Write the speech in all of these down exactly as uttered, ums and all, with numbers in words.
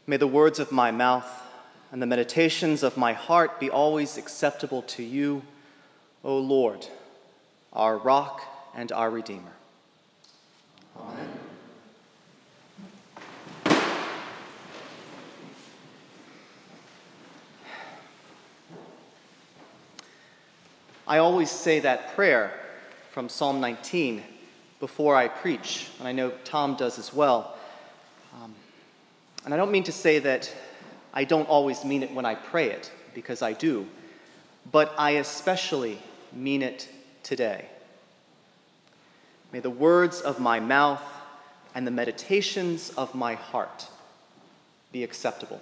May the words of my mouth and the meditations of my heart be always acceptable to you, O Lord, our rock and our Redeemer. Amen. I always say that prayer from Psalm nineteen before I preach, and I know Tom does as well. Um, and I don't mean to say that I don't always mean it when I pray it, because I do, but I especially mean it today. May the words of my mouth and the meditations of my heart be acceptable.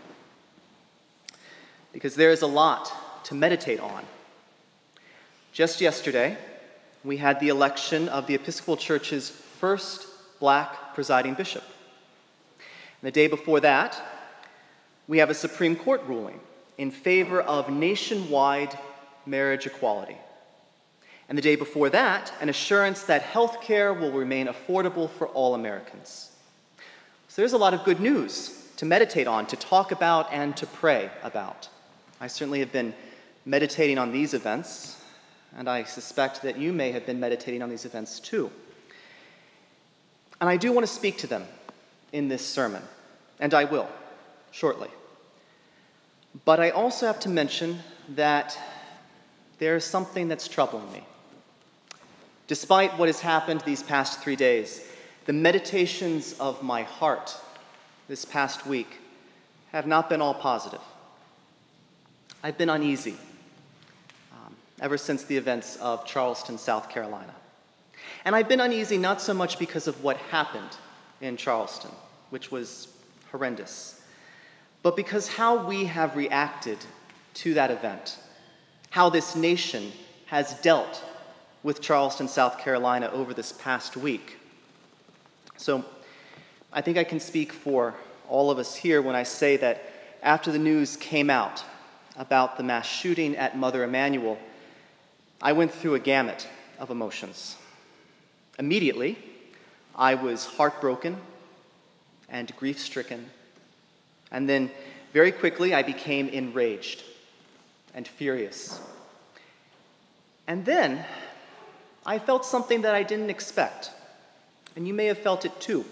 Because there is a lot to meditate on. Just yesterday, we had the election of the Episcopal Church's first black presiding bishop. And the day before that, we have a Supreme Court ruling in favor of nationwide marriage equality. And the day before that, an assurance that health care will remain affordable for all Americans. So there's a lot of good news to meditate on, to talk about, and to pray about. I certainly have been meditating on these events, and I suspect that you may have been meditating on these events too. And I do want to speak to them in this sermon, and I will, shortly. But I also have to mention that there is something that's troubling me. Despite what has happened these past three days, the meditations of my heart this past week have not been all positive. I've been uneasy um, ever since the events of Charleston, South Carolina. And I've been uneasy not so much because of what happened in Charleston, which was horrendous, but because how we have reacted to that event, how this nation has dealt with Charleston, South Carolina over this past week. So I think I can speak for all of us here when I say that after the news came out about the mass shooting at Mother Emanuel, I went through a gamut of emotions. Immediately, I was heartbroken and grief-stricken, and then very quickly I became enraged and furious. And then I felt something that I didn't expect, and you may have felt it too.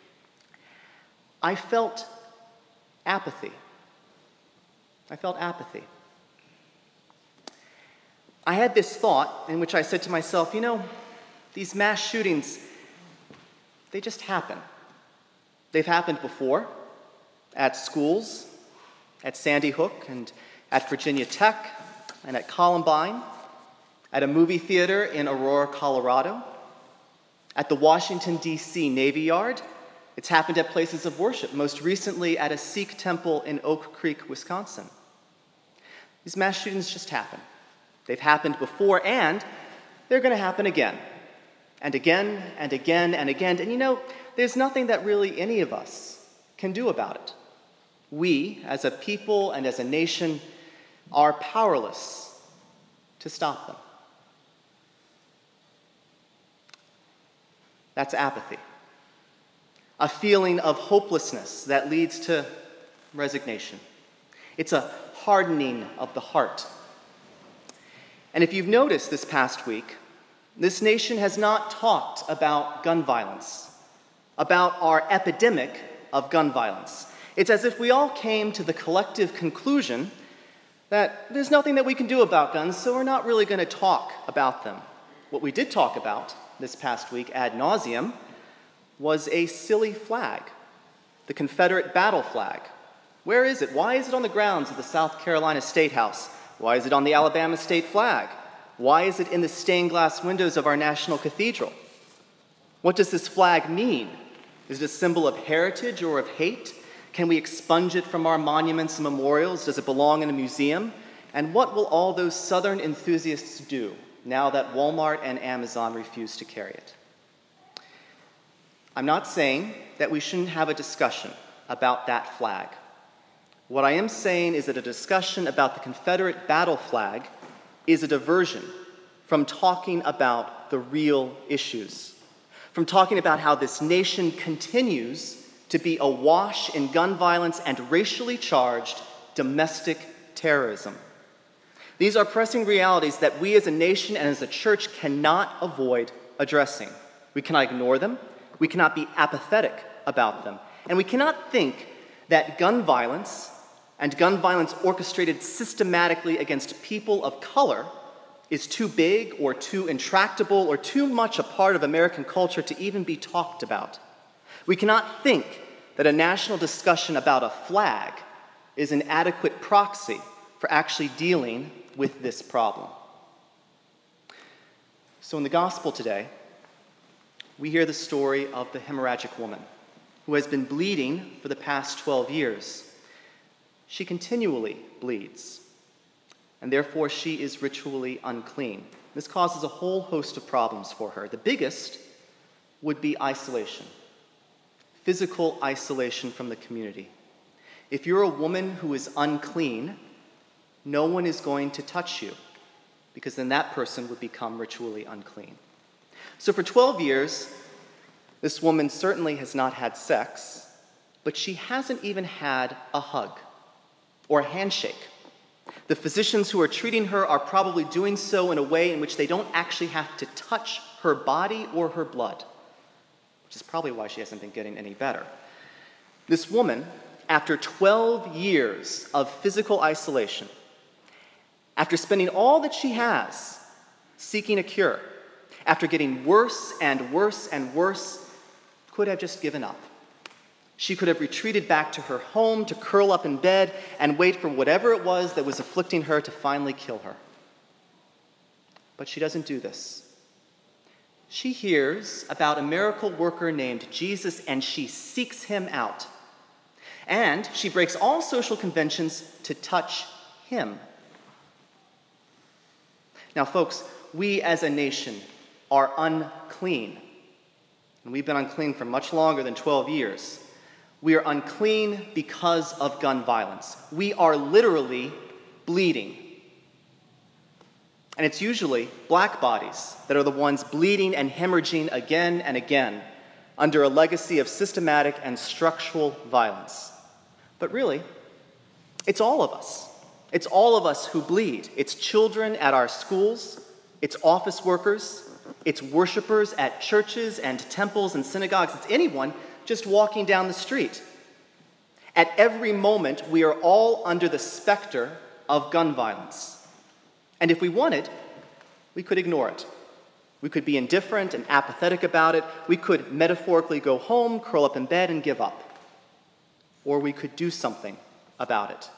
I felt apathy. I felt apathy. I had this thought in which I said to myself, you know, these mass shootings, they just happen. They've happened before, at schools, at Sandy Hook, and at Virginia Tech, and at Columbine, at a movie theater in Aurora, Colorado, at the Washington, D C Navy Yard. It's happened at places of worship, most recently at a Sikh temple in Oak Creek, Wisconsin. These mass shootings just happen. They've happened before, and they're going to happen again, and again, and again, and again. And you know, there's nothing that really any of us can do about it. We, as a people and as a nation, are powerless to stop them. That's apathy. A feeling of hopelessness that leads to resignation. It's a hardening of the heart. And if you've noticed this past week, this nation has not talked about gun violence, about our epidemic of gun violence. It's as if we all came to the collective conclusion that there's nothing that we can do about guns, so we're not really going to talk about them. What we did talk about this past week ad nauseum was a silly flag, the Confederate battle flag. Where is it? Why is it on the grounds of the South Carolina State House? Why is it on the Alabama state flag? Why is it in the stained glass windows of our national cathedral? What does this flag mean? Is it a symbol of heritage or of hate? Can we expunge it from our monuments and memorials? Does it belong in a museum? And what will all those Southern enthusiasts do now that Walmart and Amazon refuse to carry it? I'm not saying that we shouldn't have a discussion about that flag. What I am saying is that a discussion about the Confederate battle flag is a diversion from talking about the real issues, from talking about how this nation continues to be awash in gun violence and racially charged domestic terrorism. These are pressing realities that we as a nation and as a church cannot avoid addressing. We cannot ignore them. We cannot be apathetic about them. And we cannot think that gun violence and gun violence orchestrated systematically against people of color is too big or too intractable or too much a part of American culture to even be talked about. We cannot think that a national discussion about a flag is an adequate proxy for actually dealing with this problem. So in the gospel today, we hear the story of the hemorrhagic woman who has been bleeding for the past twelve years. She continually bleeds, and therefore she is ritually unclean. This causes a whole host of problems for her. The biggest would be isolation, physical isolation from the community. If you're a woman who is unclean, no one is going to touch you, because then that person would become ritually unclean. So for twelve years, this woman certainly has not had sex, but she hasn't even had a hug or a handshake. The physicians who are treating her are probably doing so in a way in which they don't actually have to touch her body or her blood, which is probably why she hasn't been getting any better. This woman, after twelve years of physical isolation, after spending all that she has seeking a cure, after getting worse and worse and worse, could have just given up. She could have retreated back to her home to curl up in bed and wait for whatever it was that was afflicting her to finally kill her. But she doesn't do this. She hears about a miracle worker named Jesus, and she seeks him out. And she breaks all social conventions to touch him. Now, folks, we as a nation are unclean. And we've been unclean for much longer than twelve years. We are unclean because of gun violence. We are literally bleeding. And it's usually black bodies that are the ones bleeding and hemorrhaging again and again under a legacy of systematic and structural violence. But really, it's all of us. It's all of us who bleed. It's children at our schools. It's office workers. It's worshipers at churches and temples and synagogues. It's anyone just walking down the street. At every moment, we are all under the specter of gun violence. And if we wanted, we could ignore it. We could be indifferent and apathetic about it. We could metaphorically go home, curl up in bed, and give up. Or we could do something about it.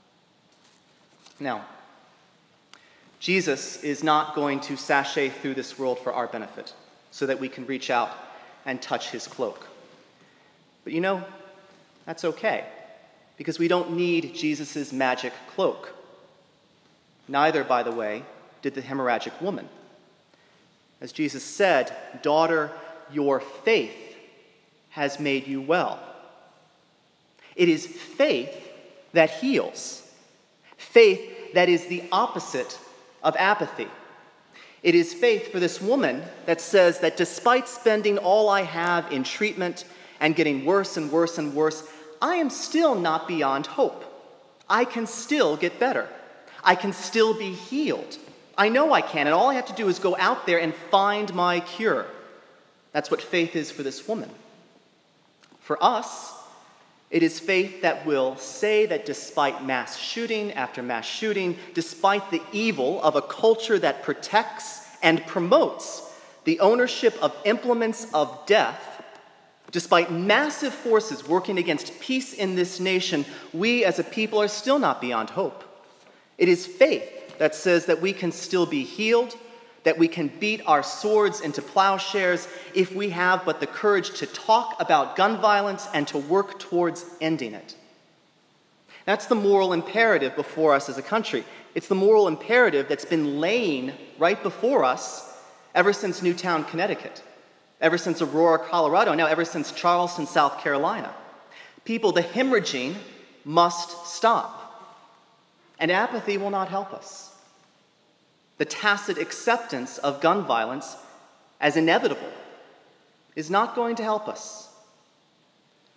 Now, Jesus is not going to sashay through this world for our benefit so that we can reach out and touch his cloak. But you know, that's okay, because we don't need Jesus' magic cloak. Neither, by the way, did the hemorrhagic woman. As Jesus said, "Daughter, your faith has made you well." It is faith that heals. Faith that is the opposite of apathy. It is faith for this woman that says that despite spending all I have in treatment and getting worse and worse and worse, I am still not beyond hope. I can still get better. I can still be healed. I know I can, and all I have to do is go out there and find my cure. That's what faith is for this woman. For us, it is faith that will say that despite mass shooting after mass shooting, despite the evil of a culture that protects and promotes the ownership of implements of death, despite massive forces working against peace in this nation, we as a people are still not beyond hope. It is faith that says that we can still be healed, that we can beat our swords into plowshares if we have but the courage to talk about gun violence and to work towards ending it. That's the moral imperative before us as a country. It's the moral imperative that's been laying right before us ever since Newtown, Connecticut, ever since Aurora, Colorado, now ever since Charleston, South Carolina. People, the hemorrhaging must stop. And apathy will not help us. The tacit acceptance of gun violence as inevitable is not going to help us.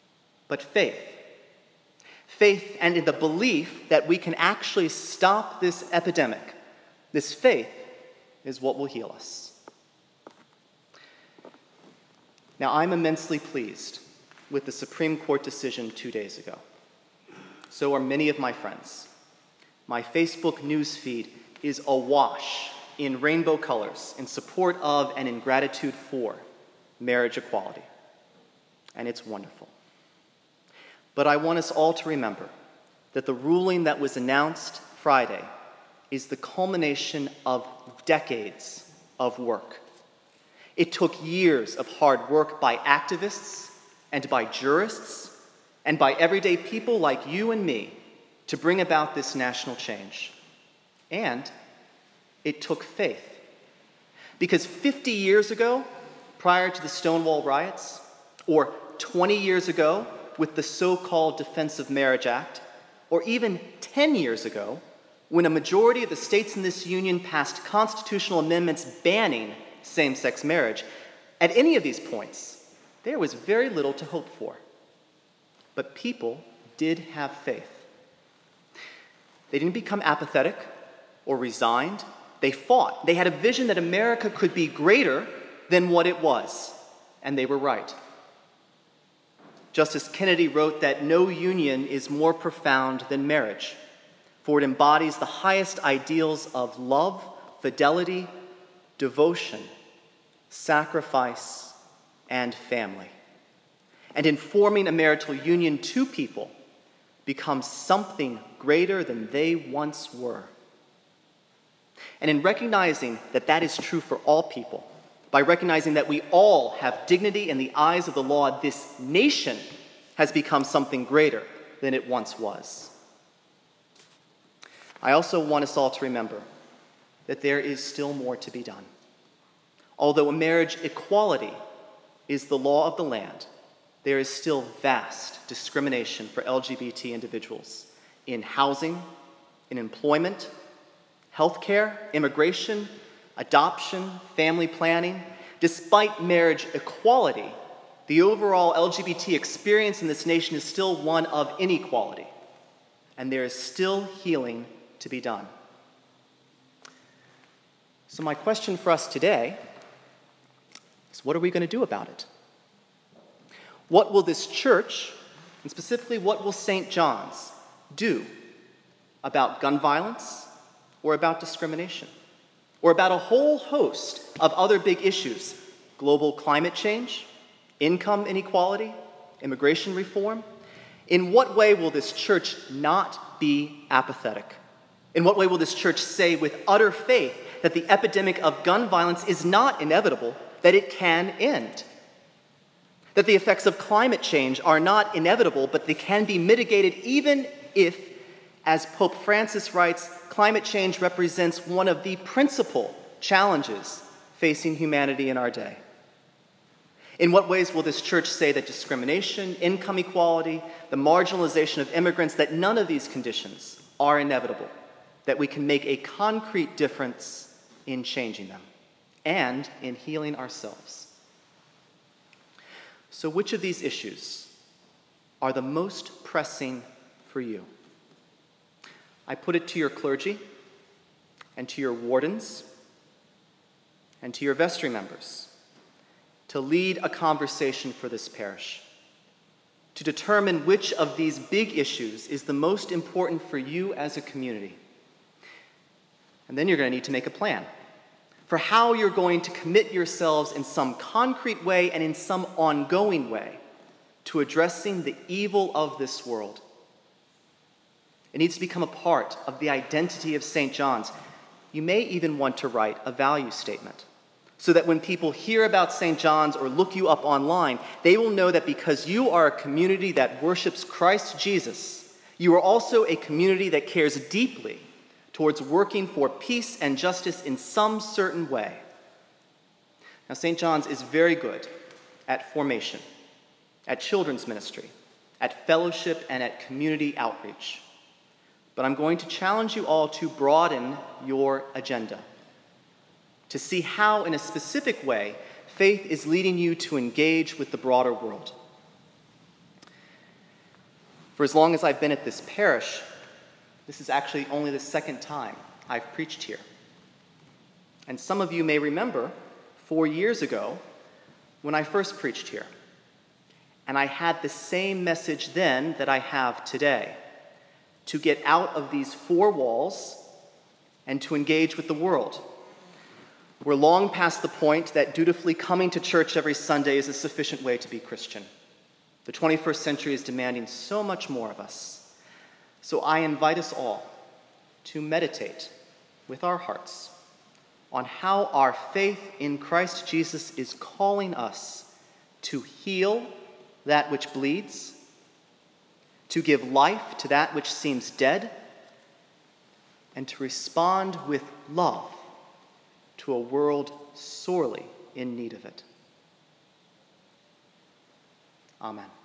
but faith. Faith and in the belief that we can actually stop this epidemic. This faith is what will heal us. Now, I'm immensely pleased with the Supreme Court decision two days ago. So are many of my friends. My Facebook news feed is awash in rainbow colors in support of and in gratitude for marriage equality. And it's wonderful. But I want us all to remember that the ruling that was announced Friday is the culmination of decades of work. It took years of hard work by activists and by jurists and by everyday people like you and me to bring about this national change. And it took faith. Because fifty years ago, prior to the Stonewall riots, or twenty years ago with the so-called Defense of Marriage Act, or even ten years ago when a majority of the states in this union passed constitutional amendments banning same-sex marriage, at any of these points, there was very little to hope for. But people did have faith. They didn't become apathetic or resigned. They fought. They had a vision that America could be greater than what it was, and they were right. Justice Kennedy wrote that no union is more profound than marriage, for it embodies the highest ideals of love, fidelity, devotion, sacrifice, and family. And in forming a marital union, two people become something greater than they once were. And in recognizing that that is true for all people, by recognizing that we all have dignity in the eyes of the law, this nation has become something greater than it once was. I also want us all to remember that there is still more to be done. Although marriage equality is the law of the land, there is still vast discrimination for L G B T individuals in housing, in employment, healthcare, immigration, adoption, family planning. Despite marriage equality, the overall L G B T experience in this nation is still one of inequality, and there is still healing to be done. So my question for us today is, what are we going to do about it? What will this church, and specifically what will Saint John's, do about gun violence or about discrimination? Or about a whole host of other big issues: global climate change, income inequality, immigration reform? In what way will this church not be apathetic? In what way will this church say with utter faith that the epidemic of gun violence is not inevitable, that it can end? That the effects of climate change are not inevitable, but they can be mitigated even if, as Pope Francis writes, climate change represents one of the principal challenges facing humanity in our day. In what ways will this church say that discrimination, income equality, the marginalization of immigrants, that none of these conditions are inevitable, that we can make a concrete difference in changing them and in healing ourselves? So which of these issues are the most pressing for you? I put it to your clergy and to your wardens and to your vestry members to lead a conversation for this parish, to determine which of these big issues is the most important for you as a community. And then you're going to need to make a plan for how you're going to commit yourselves in some concrete way and in some ongoing way to addressing the evil of this world. It needs to become a part of the identity of Saint John's. You may even want to write a value statement so that when people hear about Saint John's or look you up online, they will know that because you are a community that worships Christ Jesus, you are also a community that cares deeply towards working for peace and justice in some certain way. Now, Saint John's is very good at formation, at children's ministry, at fellowship, and at community outreach. But I'm going to challenge you all to broaden your agenda, to see how, in a specific way, faith is leading you to engage with the broader world. For as long as I've been at this parish, this is actually only the second time I've preached here. And some of you may remember four years ago when I first preached here. And I had the same message then that I have today: to get out of these four walls and to engage with the world. We're long past the point that dutifully coming to church every Sunday is a sufficient way to be Christian. The twenty-first century is demanding so much more of us. So I invite us all to meditate with our hearts on how our faith in Christ Jesus is calling us to heal that which bleeds, to give life to that which seems dead, and to respond with love to a world sorely in need of it. Amen.